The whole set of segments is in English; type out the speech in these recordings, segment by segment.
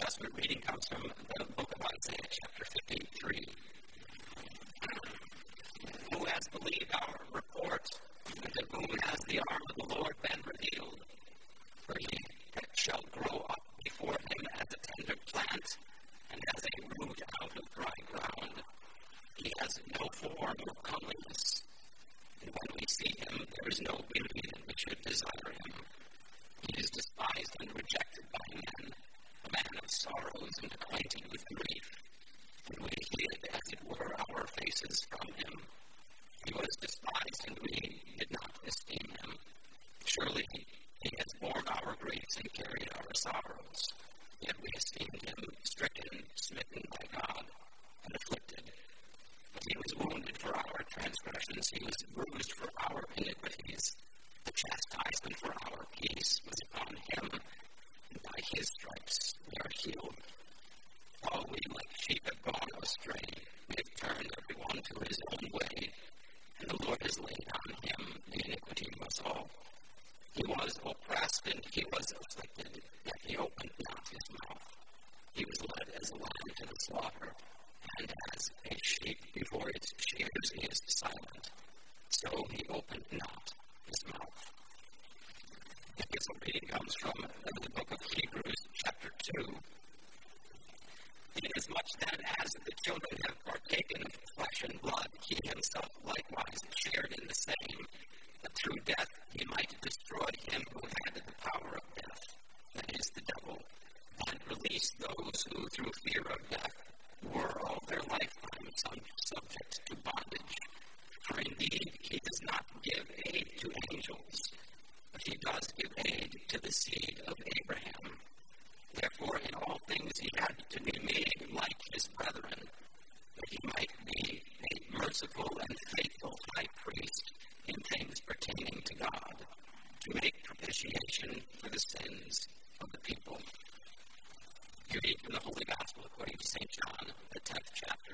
Testament reading comes from the book of Isaiah, chapter 53. Who has believed our report, and to whom has the arm of the Lord been revealed? For he shall grow up before him as a tender plant, and as a root out of dry ground. He has no form or comeliness, and when we see him, there is no beauty that we should desire him. He is despised and rejected by men, a man of sorrows and acquainted with grief, and we hid, as it were, our faces from him. He was despised, and we did not esteem him. Surely he has borne our griefs and carried our sorrows, yet we esteemed him stricken, smitten by God, and afflicted. But he was wounded for our transgressions, he was bruised for our iniquities. The chastisement for our peace was upon him, and by his stripes we are healed. All we like sheep have gone astray, we have turned everyone to his own way, and the Lord has laid on him the iniquity of us all. He was oppressed and he was afflicted, yet he opened not his mouth. He was led as a lamb to the slaughter, and as a sheep before its shears is silent, so he opened not his mouth. The epistle reading comes from the book of Hebrews, chapter 2. Inasmuch then as the children have partaken of flesh and blood, he himself likewise shared in the same, that through death he might destroy him who had the power of death, that is, the devil, and release those who through fear of death were all their lifetime subject to bondage. For indeed he does not give aid to angels, but he does give aid to the seed of Abraham. Therefore in all things he had to be made like his brethren, that he might be a merciful and faithful high priest in things pertaining to God, to make propitiation for the sins of the people. You read from the Holy Gospel according to St. John, the 10th chapter.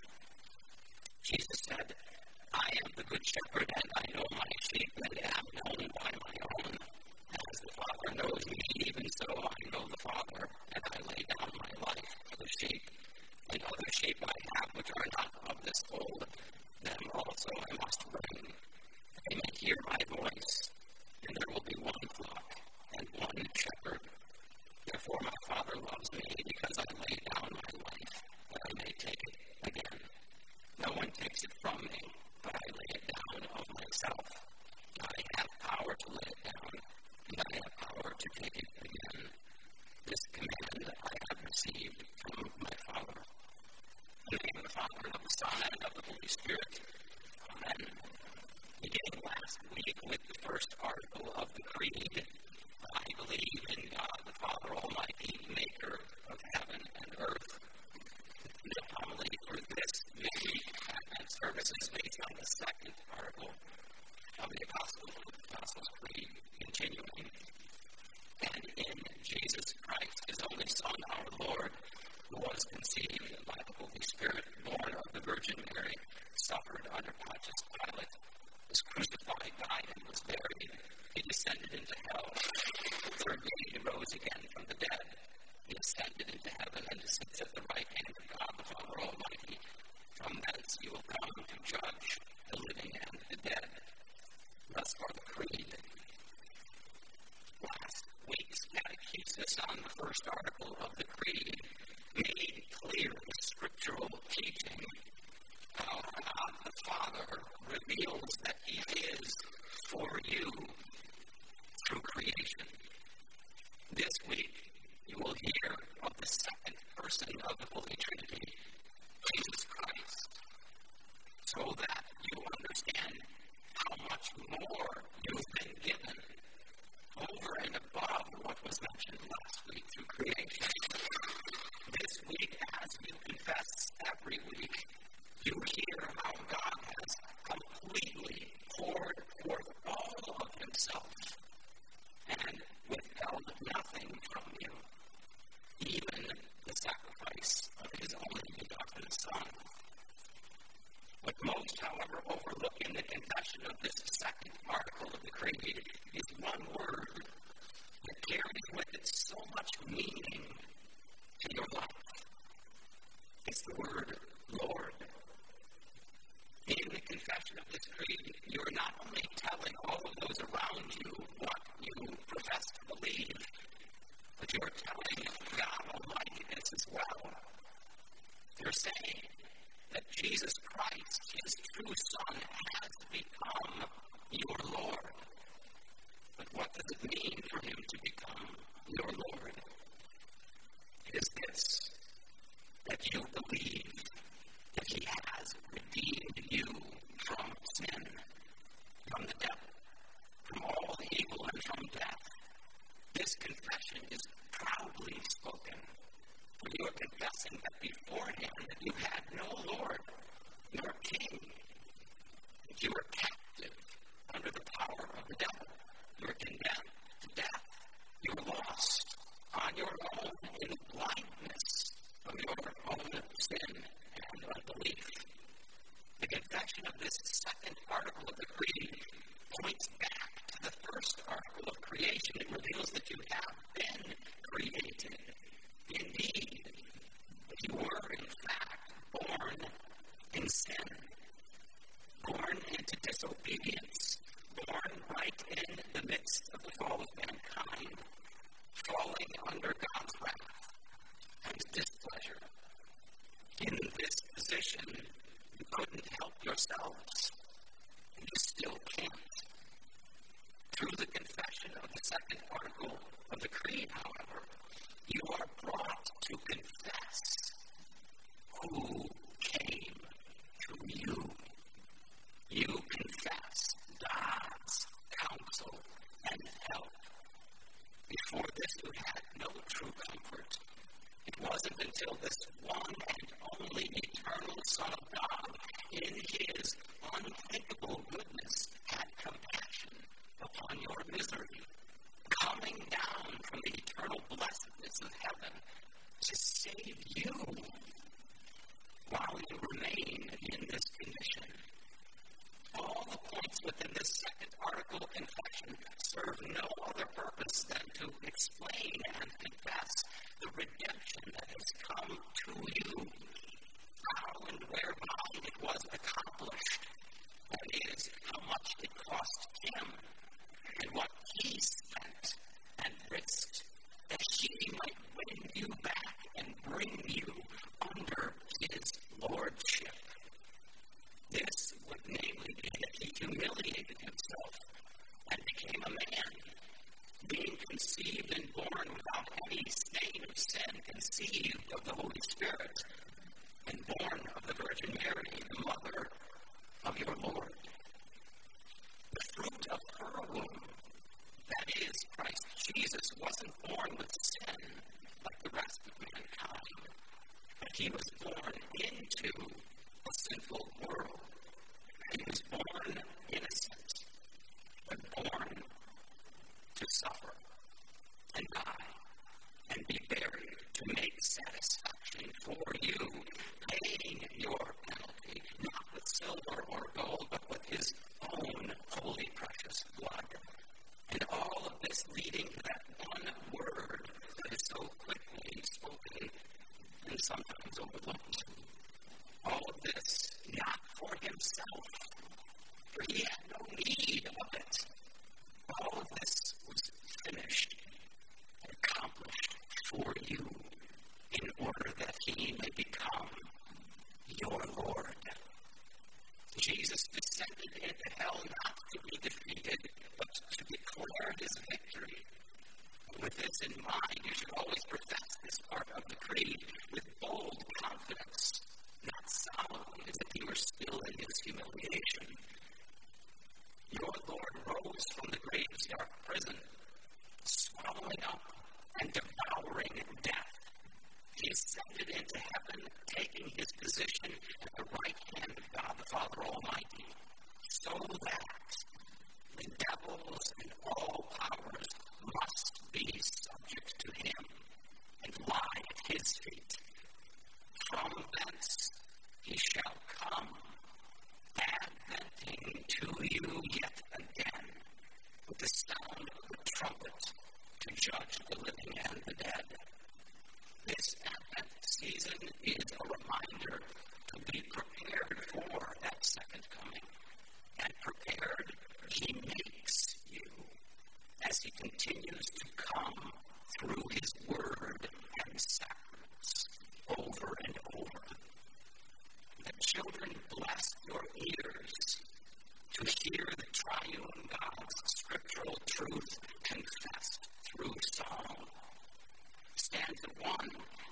Jesus said, I am the good shepherd, and I know my sheep, and am known by my own. As the Father knows me, even so I know the Father, and I lay down my life for the sheep. And other sheep I have which are not of this fold, them also I must bring. They may hear my voice, and there will be one flock and one shepherd. Therefore my Father loves me, because I lay down my life, that I may take it again. No one takes it from me, but I lay it down of myself. I have power to lay it down, and I have power to take it again. This command I have received from my Father. In the name of the Father, and of the Son, and of the Holy Spirit. Amen. Beginning last week with the first article of the Creed, I believe in God the Father Almighty, maker of heaven and earth. The homily for this midweek Advent service is based on the second article of the Apostles' Creed, continuing. And in Jesus Christ, his only Son, our Lord, who was conceived by the Holy Spirit, born of the Virgin Mary, suffered under Pontius Pilate, was crucified, died, and was buried. He descended into hell. The third day he rose again from the dead. He ascended into heaven and sits at the right hand of God the Father Almighty. From thence he will come to judge the living and the dead. Thus far the Creed. Last week's catechesis on the first article of the Creed made clear the scriptural teaching how God the Father reveals that he is for you through creation. This week, you will hear of the second person of the Holy Trinity, Jesus Christ, so that you understand how much more you've been given over and above what was mentioned last week through creation. This week, as you confess every week, you hear how God has completely poured forth all of himself and withheld nothing from you, even the sacrifice of his only begotten Son. What most, however, overlook in the confession of this second article of the Creed is one word that carries with it so much meaning to for saying that Jesus Christ, his true Son, has become your Lord. But what does it mean for him to become your Lord? It is this, that you believe that he has redeemed you from sin, from the devil, from all evil, and from death. This confession is proudly spoken, for you are confessing that beforehand that you had no Lord nor King, that you were captive under the power of the devil. You were condemned to death. You were lost on your own in blindness of your own sin and unbelief. The confession of this second article of the Creed points back to the first article of creation. It reveals that you have been created. Indeed, you were, in fact, born in sin, born into disobedience, born right in the midst of the fall of mankind, falling under God's wrath and displeasure. In this position, you couldn't help yourselves, and you still can't. Through the confession of the second article of the Creed, however, you are brought to confess who came to you. You confess God's counsel and help. Before this, you had no true comfort. It wasn't until this one and only eternal Son of God, in his unthinkable goodness, had compassion upon your misery, coming down from the eternal blessedness of heaven to save you while you remain in this condition. All the points within this second article of confession serve no other purpose than to explain and confess the redemption that has come to you, how and whereby it was accomplished. That is, how much it cost him, and what he spent and risked, that he might win you back and bring you under his lordship. This would namely be that he humiliated himself and became a man, being conceived and born without any stain of sin, conceived of the Holy Spirit, and born of the Virgin Mary, the mother of your Lord. The fruit of her womb, that is, Christ Jesus, wasn't born with sin like the rest of mankind, but he was born into a sinful world. He was born innocent, but born to suffer and die and be buried to make satisfaction for you, paying your penalty, not with silver or gold, but with his own holy, precious blood. And all of this leading to that one word that is so quickly spoken and sometimes overlooked. All of this not for himself, for he had no need of it. All of this was finished and accomplished for you in order that he may become your Lord. Jesus descended into hell not to be defeated, but to declare his victory. With this in mind, you should always profess this part of the Creed with bold confidence, not solemnly as if he were still in his humiliation. Your Lord rose from the grave's dark prison, swallowing up and devouring death. He ascended into heaven, taking his position at the right hand of God the Father Almighty, so that the devils and all powers must be subject to him and lie at his feet. From thence he shall come, adventing to you yet again, with the sound of the trumpet, to judge the living and the dead. This Advent season is a reminder to be prepared for that second coming. And prepared he makes you as he continues to come through his word and sacraments over and over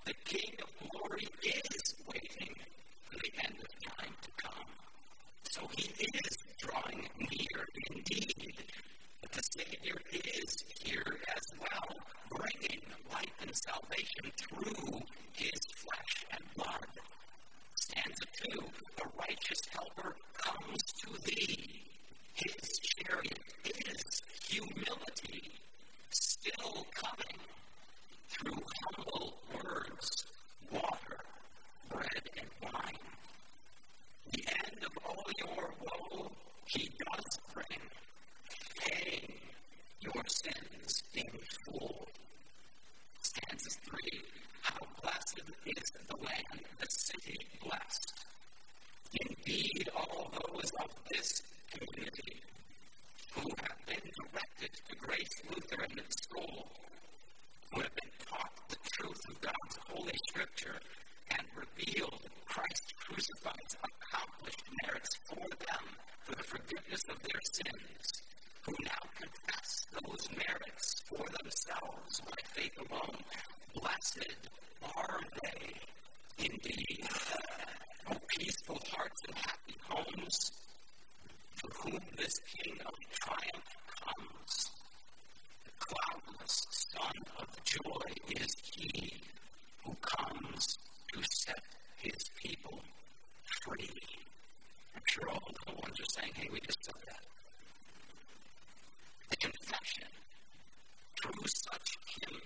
The King of glory is waiting for the end of time to come. So he is drawing near indeed. But the Savior is here as well, bringing life and salvation through his flesh and blood. Stanza 2, the righteous helper comes to thee. His chariot is humility, still coming through humble words, water, bread, and wine. The end of all your woe he does bring, paying your sins in full. Stanza 3, how blessed is the land, the city blessed. Indeed, all those of this community who have been directed to Grace Lutheran School, who have been taught the truth of God's Holy Scripture and revealed Christ crucified's accomplished merits for them for the forgiveness of their sins, who now confess those merits for themselves by faith alone, blessed are they indeed. O peaceful hearts and happy homes, to whom this King of triumph comes. The cloudless Son of joy is he who comes to set his people free. I'm sure all the ones are saying, hey, we just said that. The confession through such hymn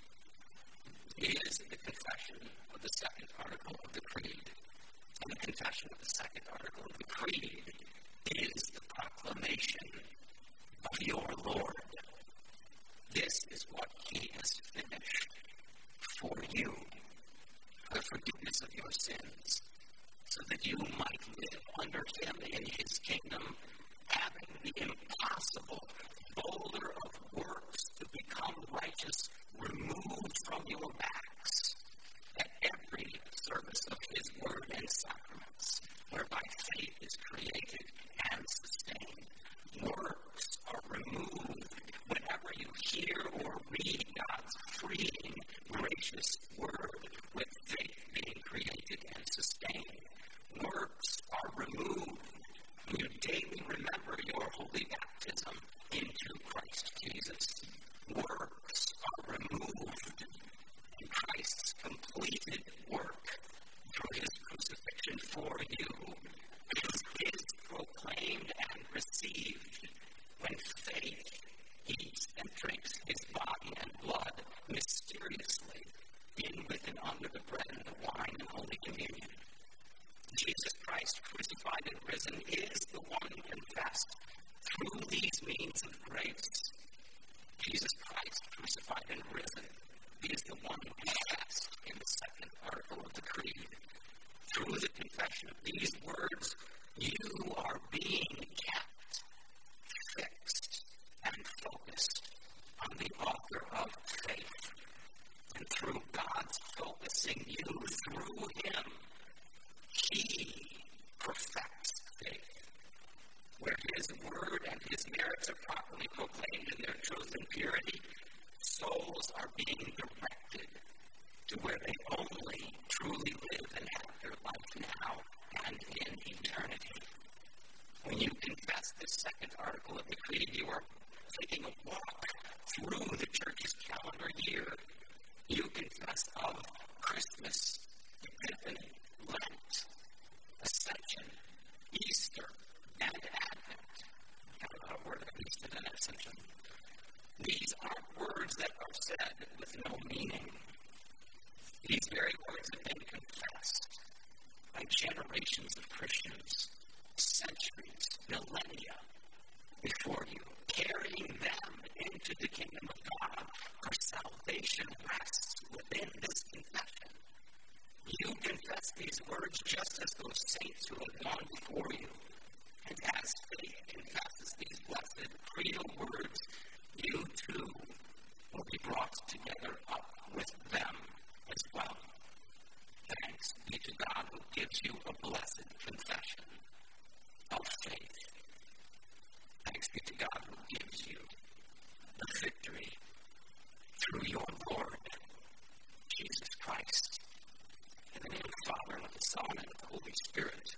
is the confession of the second article of the Creed. And the confession of the second article of the Creed is the proclamation of your Lord. This is what he has finished for you, the forgiveness of your sins, so that you might live under him in his kingdom, having the impossible boulder of works to become righteous removed from your backs at every service of his word and sacraments, whereby faith is created and sustained. Works are removed whenever you hear or read God's freeing, gracious word, with faith being created and sustained. Works are removed when you daily remember your holy baptism into Christ Jesus. Works are removed in Christ's completed work through his crucifixion for you. It is proclaimed and received when faith eats and drinks his body and blood mysteriously in with and under the bread and the wine and Holy Communion. Jesus Christ crucified and risen is the one confessed through these means of grace. Jesus Christ crucified and risen is the one confessed in the second article of the Creed. Through the confession of these words, you are being kept fixed and focused on the author of faith. And through God's focusing you through him, he perfects faith. Where his word and his merits are properly proclaimed in their truth and purity, souls are being directed to where they only truly live and have their life now and in eternity. When you confess this second article of the Creed, you are taking a walk through the church's calendar year. You confess of Christmas, Epiphany, Lent, Ascension, Easter, and Advent. I don't know a word of Easter and Ascension. These aren't words that are said with no meaning. These very words have been confessed by generations of Christians, centuries, millennia before you, carrying them into the kingdom of God, for salvation rests within this confession. You confess these words just as those saints who have gone before you. And as faith confesses these blessed creedal words, you too will be brought together up with them as well. Thanks be to God who gives you a blessed confession of faith. Thanks be to God who gives you the victory through your Lord, Jesus Christ. Spirit.